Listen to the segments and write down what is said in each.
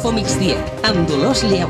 Info Migdia, amb Dolors Lleu.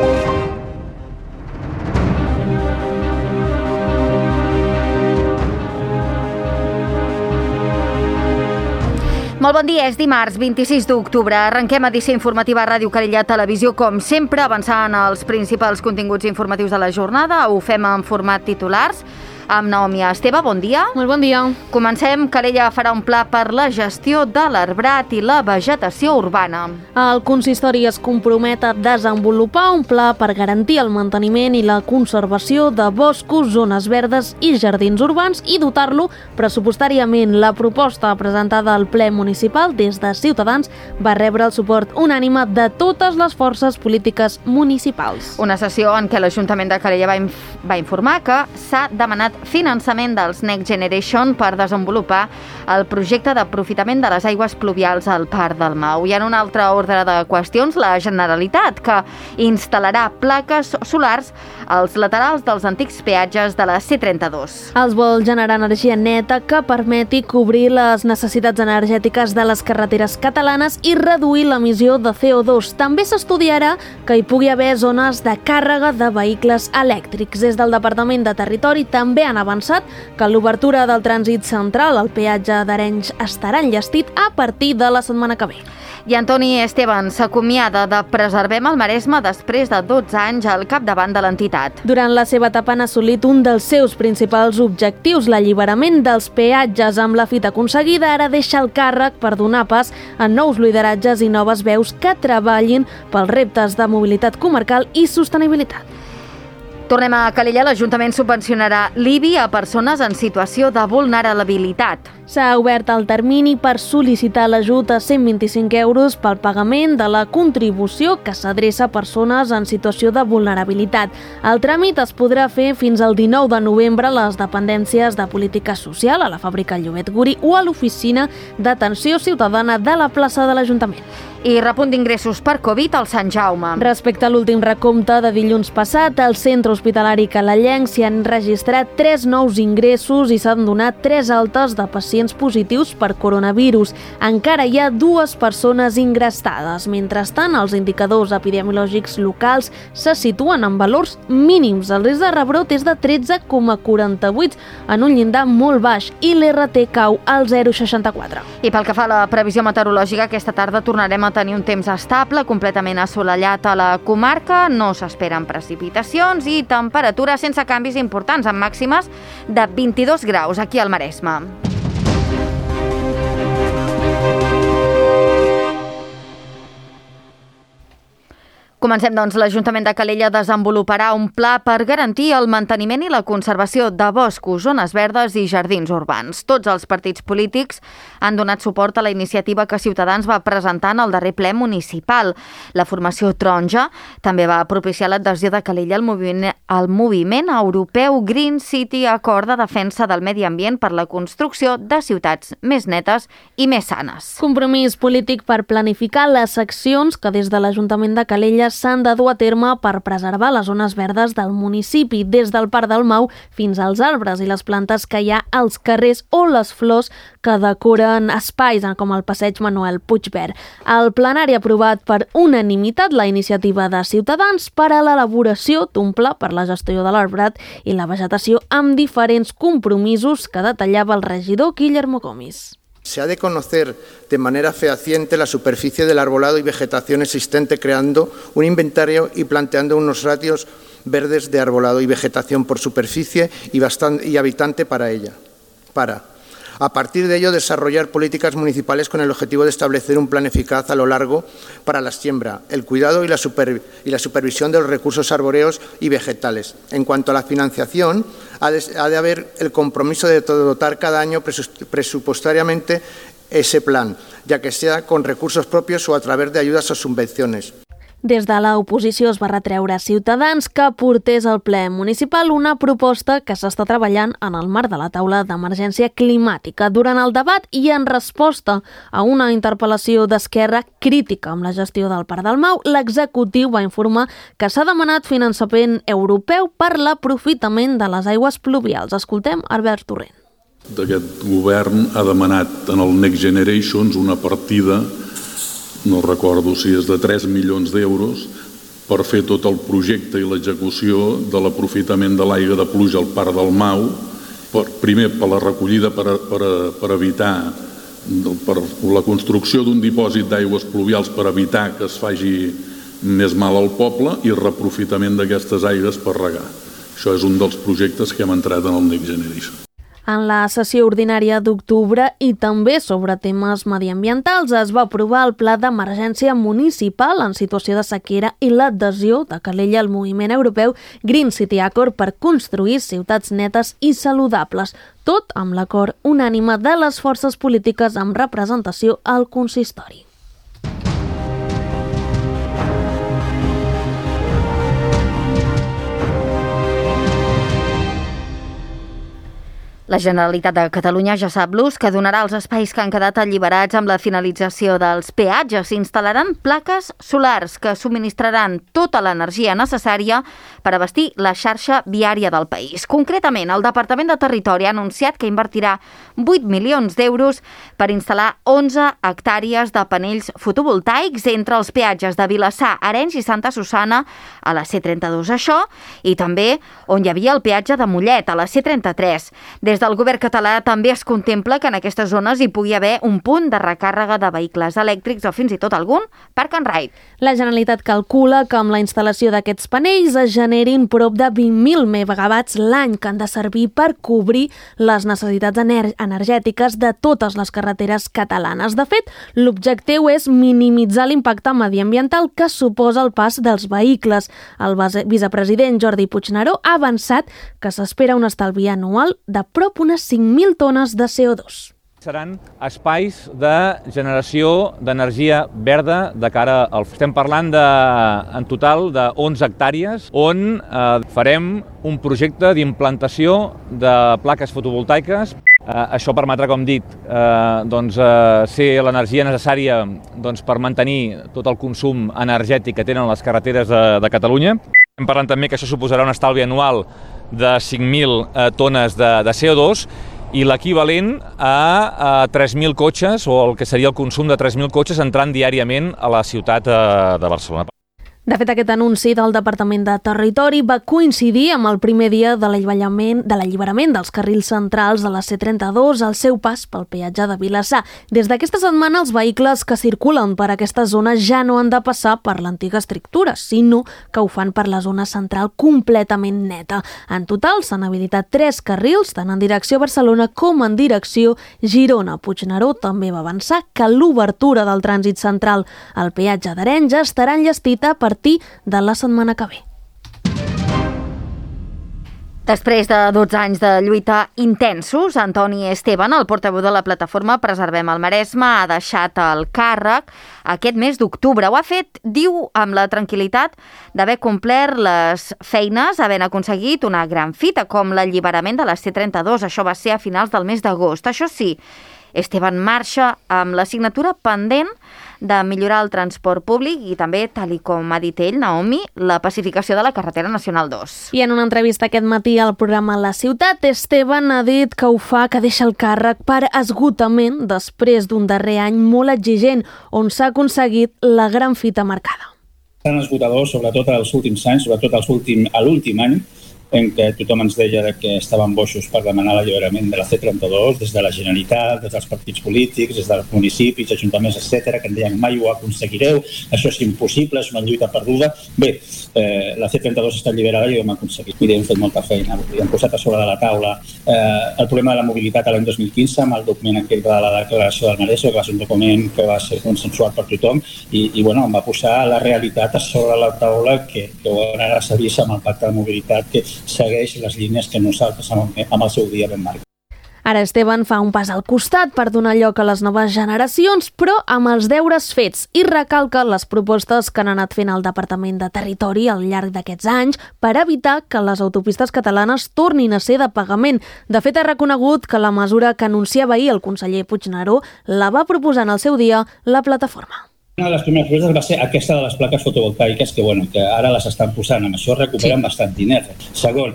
Molt bon dia, és dimarts 26 d'octubre. Arrenquem edició informativa a Ràdio Calella Televisió, com sempre, avançant els principals continguts informatius de la jornada. Ho fem en format titulars. Amb Naomi Esteve, bon dia. Molt bon dia. Comencem. Calella farà un pla per la gestió de l'arbrat i la vegetació urbana. El consistori es compromet a desenvolupar un pla per garantir el manteniment i la conservació de boscos, zones verdes i jardins urbans i dotar-lo pressupostàriament. La proposta presentada al ple municipal des de Ciutadans va rebre el suport unànime de totes les forces polítiques municipals. Una sessió en què l'Ajuntament de Calella va informar que s'ha demanat finançament dels Next Generation per desenvolupar el projecte d'aprofitament de les aigües pluvials al Parc del Mau. I en un altre ordre de qüestions, la Generalitat, que instal·larà plaques solars als laterals dels antics peatges de la C32. Els vol generar energia neta que permeti cobrir les necessitats energètiques de les carreteres catalanes i reduir l'emissió de CO2. També s'estudiarà que hi pugui haver zones de càrrega de vehicles elèctrics. Des del Departament de Territori també han avançat que l'obertura del trànsit central al peatge d'Arenys estarà enllestit a partir de la setmana que ve. I Antoni Esteban s'acomiada de Preservem el Maresme després de 12 anys al capdavant de l'entitat. Durant la seva etapa han assolit un dels seus principals objectius, l'alliberament dels peatges. Amb la fita aconseguida, ara deixa el càrrec per donar pas a nous lideratges i noves veus que treballin pels reptes de mobilitat comarcal i sostenibilitat. Tornem a Calella. L'Ajuntament subvencionarà l'IBI a persones en situació de vulnerabilitat. S'ha obert el termini per sol·licitar l'ajut a 125 euros pel pagament de la contribució que s'adreça a persones en situació de vulnerabilitat. El tràmit es podrà fer fins al 19 de novembre a les dependències de política social, a la fàbrica Llobet Guri o a l'oficina d'atenció ciutadana de la plaça de l'Ajuntament. I repunt d'ingressos per Covid al Sant Jaume. Respecte a l'últim recompte de dilluns passat, al centre hospitalari calellenc s'hi han registrat 3 nous ingressos i s'han donat 3 altes de pacients positius per coronavirus. Encara hi ha 2 persones ingressades. Mentrestant, els indicadors epidemiològics locals se situen en valors mínims. El risc de rebrot és de 13,48 en un llindar molt baix i l'RT cau al 0,64. I pel que fa a la previsió meteorològica, aquesta tarda tornarem a tenir un temps estable, completament assolellat a la comarca. No s'esperen precipitacions i temperatures sense canvis importants, amb màximes de 22 graus aquí al Maresme. Comencem, doncs. L'Ajuntament de Calella desenvoluparà un pla per garantir el manteniment i la conservació de boscos, zones verdes i jardins urbans. Tots els partits polítics han donat suport a la iniciativa que Ciutadans va presentar en el darrer ple municipal. La formació taronja també va propiciar l'adhesió de Calella al moviment europeu Green City Accord de defensa del medi ambient per la construcció de ciutats més netes i més sanes. Compromís polític per planificar les accions que des de l'Ajuntament de Calella s'han de dur a terme per preservar les zones verdes del municipi, des del Parc del Mau fins als arbres i les plantes que hi ha als carrers o les flors que decoren espais com el passeig Manuel Puigverd. El plenari ha aprovat per unanimitat la iniciativa de Ciutadans per a l'elaboració d'un pla per la gestió de l'arbrat i la vegetació amb diferents compromisos que detallava el regidor Guillermo Gomis. Se ha de conocer de manera fehaciente la superficie del arbolado y vegetación existente, creando un inventario y planteando unos ratios verdes de arbolado y vegetación por superficie y habitante para ella. A partir de ello, desarrollar políticas municipales con el objetivo de establecer un plan eficaz a lo largo para la siembra, el cuidado y la supervisión de los recursos arbóreos y vegetales. En cuanto a la financiación, ha de haber el compromiso de dotar cada año presupuestariamente ese plan, ya que sea con recursos propios o a través de ayudas o subvenciones. Des de l'oposició es va retreure a Ciutadans que portés al ple municipal una proposta que s'està treballant en el marc de la taula d'emergència climàtica. Durant el debat i en resposta a una interpel·lació d'Esquerra crítica amb la gestió del Parc del Mau, l'executiu va informar que s'ha demanat finançament europeu per l'aprofitament de les aigües pluvials. Escoltem Albert Torrent. Aquest govern ha demanat en el Next Generation una partida no recordo si és de 3 milions d'euros, per fer tot el projecte i l'execució de l'aprofitament de l'aigua de pluja al Parc del Mau, primer per la recollida per evitar per la construcció d'un dipòsit d'aigües pluvials per evitar que es faci més mal al poble i reaprofitament d'aquestes aigües per regar. Això és un dels projectes que hem entrat en el Next Generation. En la sessió ordinària d'octubre i també sobre temes mediambientals es va aprovar el Pla d'Emergència Municipal en situació de sequera i l'adhesió de Calella al moviment europeu Green City Accord per construir ciutats netes i saludables, tot amb l'acord unànime de les forces polítiques amb representació al consistori. La Generalitat de Catalunya ja sap l'ús que donarà als espais que han quedat alliberats amb la finalització dels peatges. S'instal·laran plaques solars que subministraran tota l'energia necessària per abastir la xarxa viària del país. Concretament, el Departament de Territori ha anunciat que invertirà 8 milions d'euros per instal·lar 11 hectàrees de panells fotovoltaics entre els peatges de Vilassar, Arenys i Santa Susanna a la C32. Això, i també on hi havia el peatge de Mollet, a la C33. Des del govern català també es contempla que en aquestes zones hi pugui haver un punt de recàrrega de vehicles elèctrics o fins i tot algun park and ride. La Generalitat calcula que amb la instal·lació d'aquests panells es generin prop de 20.000 megawatts l'any que han de servir per cobrir les necessitats energètiques de totes les carreteres catalanes. De fet, l'objectiu és minimitzar l'impacte mediambiental que suposa el pas dels vehicles. El vicepresident Jordi Puigneró ha avançat que s'espera un estalvi anual de prop unes 5.000 tones de CO2. Seran espais de generació d'energia verda de cara al... Estem parlant en total de 11 hectàrees on farem un projecte d'implantació de plaques fotovoltaiques. Això permetrà, com dit, ser l'energia necessària per mantenir tot el consum energètic que tenen les carreteres de Catalunya. Estem parlant també que això suposarà un estalvi anual de 5.000 tones de CO2 i l'equivalent a 3.000 cotxes, o el que seria el consum de 3.000 cotxes entrant diàriament a la ciutat de Barcelona. De fet, aquest anunci del Departament de Territori va coincidir amb el primer dia de l'alliberament dels carrils centrals de la C32 al seu pas pel peatge de Vilassar. Des d'aquesta setmana, els vehicles que circulen per aquesta zona ja no han de passar per l'antiga estructura, sinó que ho fan per la zona central completament neta. En total, s'han habilitat 3 carrils, tant en direcció Barcelona com en direcció Girona. Puigneró també va avançar que l'obertura del trànsit central al peatge d'Arenys estarà enllestida a partir de la setmana que ve. Després de 12 anys de lluita intensos, Antoni Esteban, el portaveu de la plataforma Preservem el Maresme, ha deixat el càrrec aquest mes d'octubre. Ho ha fet, diu, amb la tranquil·litat d'haver complert les feines, havent aconseguit una gran fita, com l'alliberament de la C32. Això va ser a finals del mes d'agost. Això sí, Esteban marxa amb la signatura pendent de millorar el transport públic i també, tal com ha dit ell, Naomi, la pacificació de la carretera nacional 2. I en una entrevista aquest matí al programa La Ciutat, Esteban ha dit que ho fa, que deixa el càrrec per esgotament després d'un darrer any molt exigent, on s'ha aconseguit la gran fita marcada. Tan esgotador, sobretot els últims anys, sobretot l'últim any, en què tothom ens deia que estaven boixos per demanar l'alliberament de la C32 des de la Generalitat, des dels partits polítics, des dels municipis, ajuntaments, etc., que ens deien mai ho aconseguireu, això és impossible, és una lluita perduda. Bé, la C32 està alliberada i ho hem aconseguit. Mira, hem fet molta feina, hem posat a sobre de la taula el problema de la mobilitat l'any 2015 amb el document aquell de la declaració del Maresme, que va ser un document que va ser consensuat per tothom i bueno, em va posar la realitat a sobre la taula que ara s'ha vist amb el pacte de mobilitat que segueix les línies que nosaltres amb el seu dia vam marcar. Ara Esteban fa un pas al costat per donar lloc a les noves generacions, però amb els deures fets, i recalca les propostes que han anat fent el Departament de Territori al llarg d'aquests anys per evitar que les autopistes catalanes tornin a ser de pagament. De fet, ha reconegut que la mesura que anunciava ahir el conseller Puigneró la va proposar en el seu dia la plataforma. Una de les primeres propostes va ser aquesta de les plaques fotovoltaiques, que ara les estan posant. Amb això recuperen bastant diners. Segon,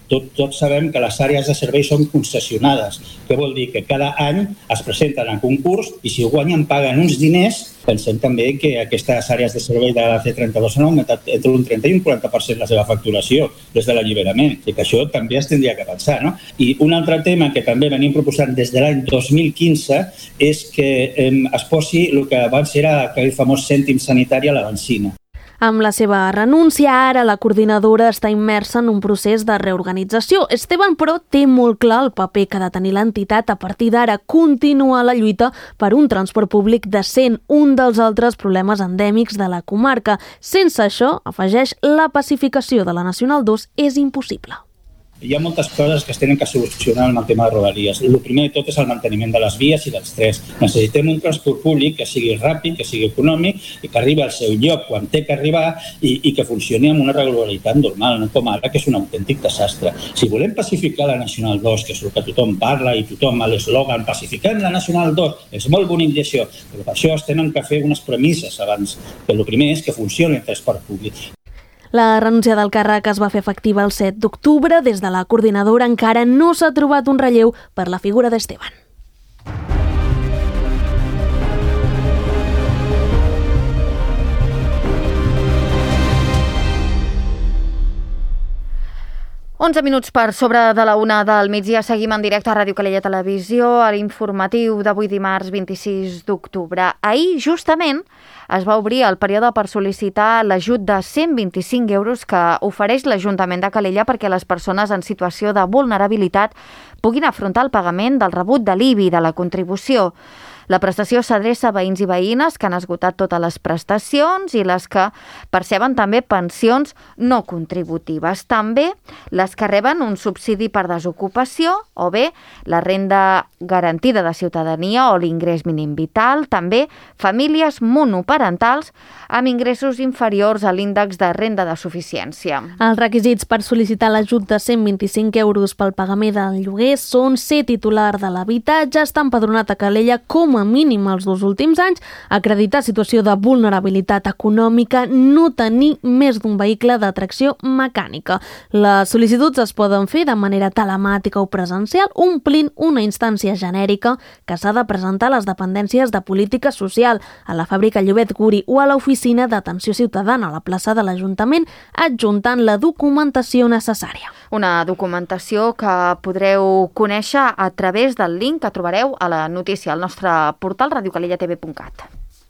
Tots sabem que les àrees de servei són concessionades, que vol dir que cada any es presenten a concurs i si guanyen paguen uns diners. Pensem també que aquestes àrees de servei de la C32 han augmentat entre un 30 i un 40% la seva facturació des de l'alliberament, i que això també es tindria que pensar, no? I un altre tema que també venim proposant des de l'any 2015 és que es posi el que abans era aquell famós cèntim sanitari a la benzina. Amb la seva renúncia, ara la coordinadora està immersa en un procés de reorganització. Esteban, però, té molt clar el paper que ha de tenir l'entitat a partir d'ara, continuar la lluita per un transport públic decent, un dels altres problemes endèmics de la comarca. Sense això, afegeix, la pacificació de la Nacional 2 és impossible. Hi ha moltes coses que es tenen que solucionar amb el tema de Rodalies. El primer de tot és el manteniment de les vies i dels trens. Necessitem un transport públic que sigui ràpid, que sigui econòmic i que arribi al seu lloc quan té que arribar i que funcioni amb una regularitat normal, no com ara, que és un autèntic desastre. Si volem pacificar la Nacional 2, que és el que tothom parla i tothom a l'eslògan pacifiquem la Nacional 2, és molt bonic d'això, però per això es tenen que fer unes premisses abans. Que el primer és que funcioni el transport públic. La renúncia del càrrec es va fer efectiva el 7 d'octubre. Des de la coordinadora encara no s'ha trobat un relleu per la figura d'Esteban. Onze minuts per sobre de la 1 del migdia. Seguim en directe a Ràdio Calella Televisió, a l'informatiu d'avui dimarts 26 d'octubre. Ahir, justament, es va obrir el període per sol·licitar l'ajut de 125 euros que ofereix l'Ajuntament de Calella perquè les persones en situació de vulnerabilitat puguin afrontar el pagament del rebut de l'IBI, de la contribució. La prestació s'adreça a veïns i veïnes que han esgotat totes les prestacions i les que perceben també pensions no contributives. També les que reben un subsidi per desocupació o bé la renda garantida de ciutadania o l'ingrés mínim vital. També famílies monoparentals amb ingressos inferiors a l'índex de renda de suficiència. Els requisits per sol·licitar l'ajut de 125 euros pel pagament del lloguer són ser titular de l'habitatge, estar empadronat a Calella com a mínim els 2 últims anys, acreditar situació de vulnerabilitat econòmica, no tenir més d'un vehicle de tracció mecànica. Les sol·licituds es poden fer de manera telemàtica o presencial, omplint una instància genèrica que s'ha de presentar a les dependències de política social, a la fàbrica Llobet Guri o a l'oficina d'atenció ciutadana a la plaça de l'Ajuntament, adjuntant la documentació necessària. Una documentació que podreu conèixer a través del link que trobareu a la notícia al nostre portal radiocalellatv.cat.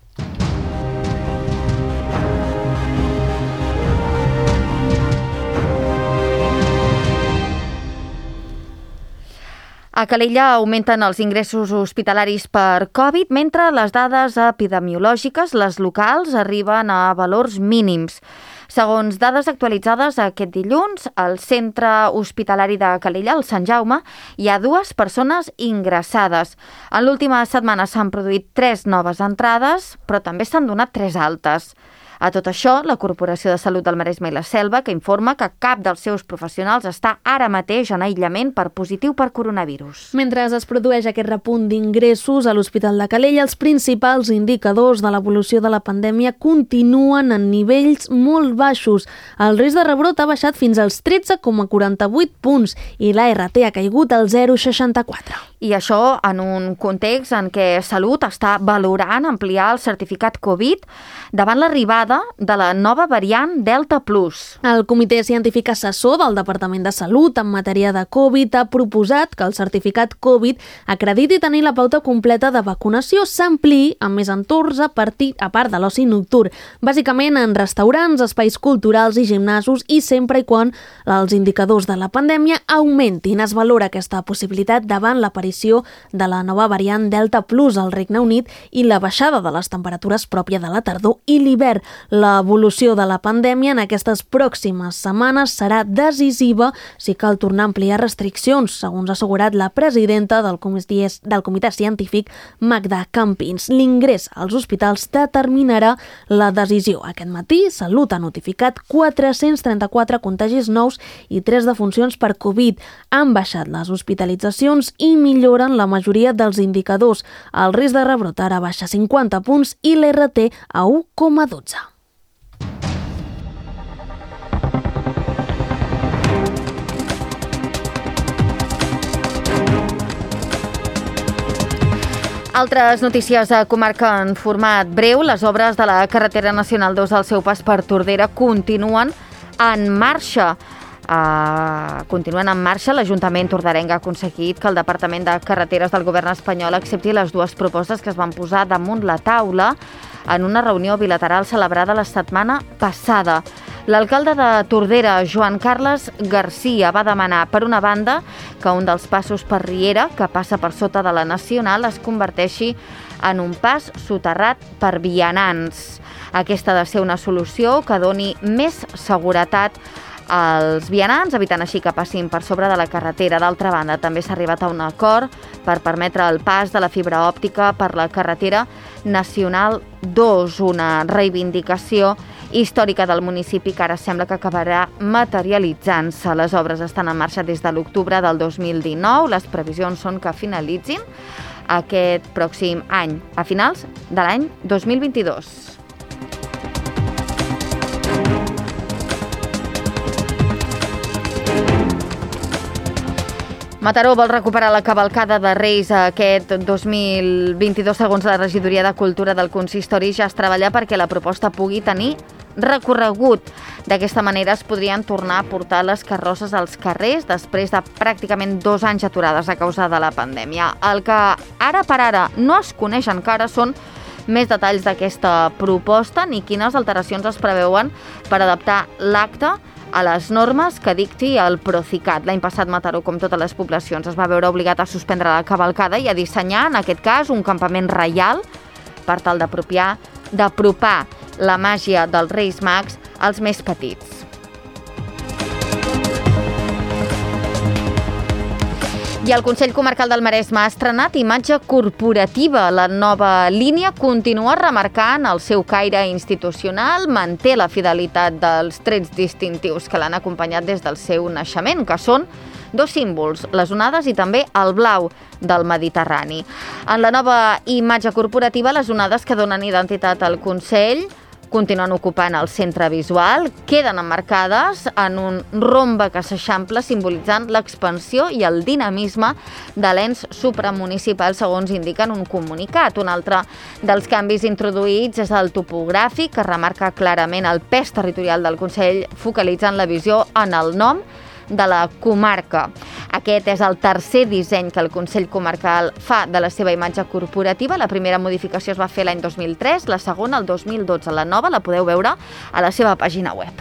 A Calella augmenten els ingressos hospitalaris per Covid, mentre les dades epidemiològiques, les locals, arriben a valors mínims. Segons dades actualitzades aquest dilluns, al centre hospitalari de Calella, el Sant Jaume, hi ha 2 persones ingressades. En l'última setmana s'han produït 3 noves entrades, però també s'han donat 3 altes. A tot això, la Corporació de Salut del Maresme i la Selva, que informa que cap dels seus professionals està ara mateix en aïllament per positiu per coronavirus. Mentre es produeix aquest repunt d'ingressos a l'Hospital de Calella, els principals indicadors de l'evolució de la pandèmia continuen en nivells molt baixos. El risc de rebrot ha baixat fins als 13,48 punts i l'ART ha caigut al 0,64. I això en un context en què Salut està valorant ampliar el certificat Covid davant l'arribada de la nova variant Delta Plus. El Comitè Científic Assessor del Departament de Salut en matèria de Covid ha proposat que el certificat Covid acrediti tenir la pauta completa de vacunació s'ampliï amb més entorns a part de l'oci nocturn, bàsicament en restaurants, espais culturals i gimnasos i sempre i quan els indicadors de la pandèmia augmentin. Es valora aquesta possibilitat davant l'aparició de la nova variant Delta Plus al Regne Unit i la baixada de les temperatures pròpia de la tardor i l'hivern. L'evolució de la pandèmia en aquestes pròximes setmanes serà decisiva si cal tornar a ampliar restriccions, segons ha assegurat la presidenta del Comitè Científic, Magda Campins. L'ingrés als hospitals determinarà la decisió. Aquest matí, Salut ha notificat 434 contagis nous i 3 defuncions per Covid. Han baixat les hospitalitzacions i milloren la majoria dels indicadors. El risc de rebrot ara baixa 50 punts i l'RT a 1,12. Altres notícies a comarca en format breu. Les obres de la carretera nacional 2 al seu pas per Tordera continuen en marxa. L'Ajuntament torderenc ha aconseguit que el Departament de Carreteres del Govern espanyol accepti les dues propostes que es van posar damunt la taula en una reunió bilateral celebrada la setmana passada. L'alcalde de Tordera, Joan Carles Garcia, va demanar, per una banda, que un dels passos per Riera, que passa per sota de la Nacional, es converteixi en un pas soterrat per vianants. Aquesta ha de ser una solució que doni més seguretat als vianants, evitant així que passin per sobre de la carretera. D'altra banda, també s'ha arribat a un acord per permetre el pas de la fibra òptica per la carretera nacional 2, una reivindicació històrica del municipi que ara sembla que acabarà materialitzant-se. Les obres estan en marxa des de l'octubre del 2019. Les previsions són que finalitzin aquest pròxim any, a finals de l'any 2022. Mataró vol recuperar la cavalcada de Reis aquest 2022. Segons la regidoria de Cultura del consistori, ja es treballa perquè la proposta pugui tenir recorregut. D'aquesta manera es podrien tornar a portar les carrosses als carrers després de pràcticament 2 anys aturades a causa de la pandèmia. El que ara per ara no es coneix encara són més detalls d'aquesta proposta ni quines alteracions es preveuen per adaptar l'acte a les normes que dicti el Procicat. L'any passat Mataró, com totes les poblacions, es va veure obligat a suspendre la cavalcada i a dissenyar, en aquest cas, un campament reial per tal d'apropar la màgia dels Reis Mags als més petits. I el Consell Comarcal del Maresme ha estrenat imatge corporativa. La nova línia continua remarcant el seu caire institucional, manté la fidelitat dels trets distintius que l'han acompanyat des del seu naixement, que són 2 símbols, les onades i també el blau del Mediterrani. En la nova imatge corporativa, les onades que donen identitat al Consell continuen ocupant el centre visual, queden emmarcades en un rombe que s'eixampla simbolitzant l'expansió i el dinamisme de l'ens supramunicipal, segons indiquen un comunicat. Un altre dels canvis introduïts és el topogràfic, que remarca clarament el pes territorial del Consell, focalitzant la visió en el nom de la comarca. Aquest és el tercer disseny que el Consell Comarcal fa de la seva imatge corporativa. La primera modificació es va fer l'any 2003, la segona el 2012. La nova la podeu veure a la seva pàgina web.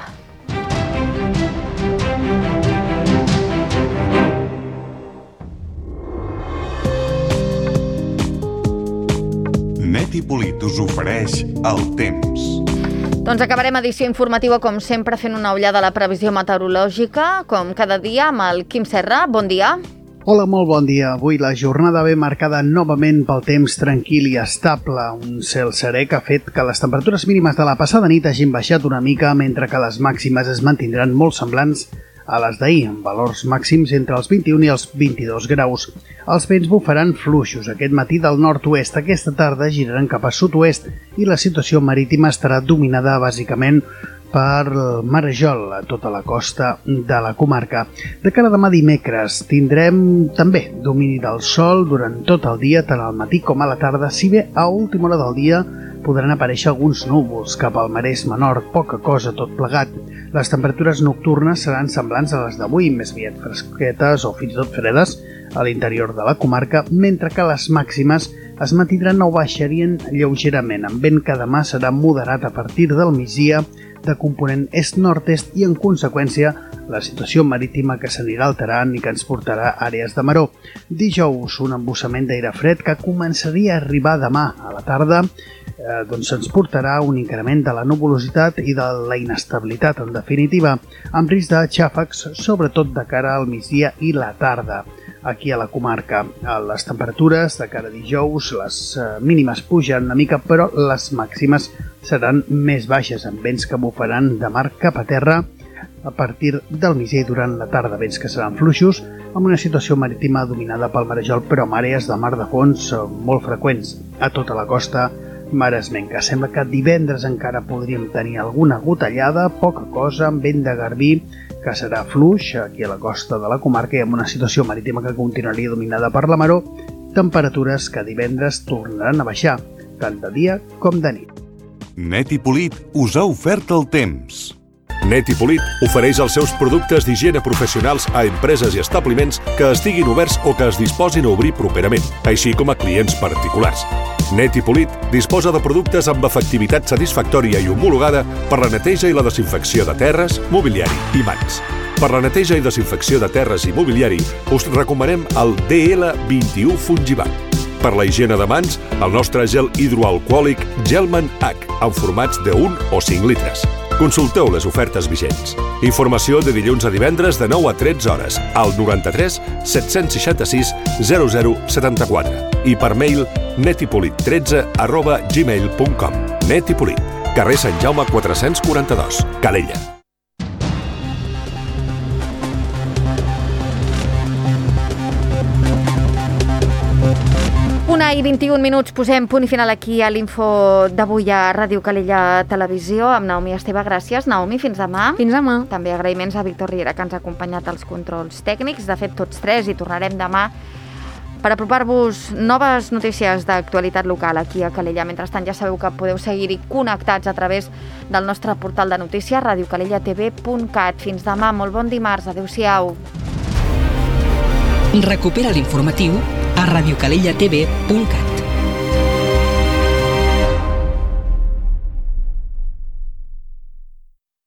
Net i Polit us ofereix el temps. Doncs acabarem edició informativa, com sempre, fent una ullada a la previsió meteorològica, com cada dia, amb el Quim Serra. Bon dia. Hola, molt bon dia. Avui la jornada ve marcada novament pel temps tranquil i estable. Un cel serè que ha fet que les temperatures mínimes de la passada nit hagin baixat una mica, mentre que les màximes es mantindran molt semblants a les d'ahir, amb valors màxims entre els 21 i els 22 graus. Els vents bufaran fluixos aquest matí del nord-oest. Aquesta tarda giraran cap a sud-oest i la situació marítima estarà dominada bàsicament per marejol a tota la costa de la comarca. De cara a demà dimecres tindrem també domini del sol durant tot el dia, tant al matí com a la tarda, si bé a última hora del dia podran aparèixer alguns núvols cap al Maresme Nord, poca cosa tot plegat. Les temperatures nocturnes seran semblants a les d'avui, més aviat fresquetes o fins i tot fredes a l'interior de la comarca, mentre que les màximes es mantindran o baixarien lleugerament, amb vent que demà serà moderat a partir del migdia de component est-nord-est i, en conseqüència, la situació marítima que s'anirà alterant i que ens portarà a àrees de maró. Dijous, un embussament d'aire fred que començaria a arribar demà a la tarda, doncs ens portarà un increment de la nuvolositat i de la inestabilitat, en definitiva, amb risc de xàfecs, sobretot de cara al migdia i la tarda. Aquí a la comarca, les temperatures de cara a dijous, les mínimes pugen una mica, però les màximes seran més baixes, amb vents que bufaran de mar cap a terra a partir del migdia i durant la tarda, vents que seran fluixos, amb una situació marítima dominada pel marejol, però amb àrees de mar de fons molt freqüents a tota la costa maresmenca. Sembla que divendres encara podríem tenir alguna gotellada, poca cosa, amb vent de garbí, que serà fluix aquí a la costa de la comarca i amb una situació marítima que continuaria dominada per la maró, temperatures que divendres tornaran a baixar, tant de dia com de nit. Net i Polit us ha ofert el temps. Net i Polit ofereix els seus productes d'higiene professionals a empreses i establiments que estiguin oberts o que es disposin a obrir properament, així com a clients particulars. Net i Polit disposa de productes amb efectivitat satisfactòria i homologada per la neteja i la desinfecció de terres, mobiliari i mans. Per la neteja i desinfecció de terres i mobiliari us recomanem el DL21 Fungivac. Per la higiene de mans, el nostre gel hidroalcohòlic Gelman H, en formats de 1 o 5 litres. Consulteu les ofertes vigents. Informació de dilluns a divendres de 9 a 13 hores al 93 766 0074 i per mail netipolit13@gmail.com. Net i Polit, carrer Sant Jaume 442, Calella. Una i 21 minuts, posem punt i final aquí a l'info d'avui a Ràdio Calella Televisió amb Naomi Esteve. Gràcies, Naomi. Fins demà. Fins demà. També agraïments a Víctor Riera, que ens ha acompanyat als controls tècnics. De fet, tots tres, i tornarem demà per apropar-vos noves notícies d'actualitat local aquí a Calella. Mentrestant, ja sabeu que podeu seguir-hi connectats a través del nostre portal de notícies, radiocalellatv.cat. Fins demà, molt bon dimarts. Adéu-siau. Recupera l'informatiu a radiocalellatv.cat.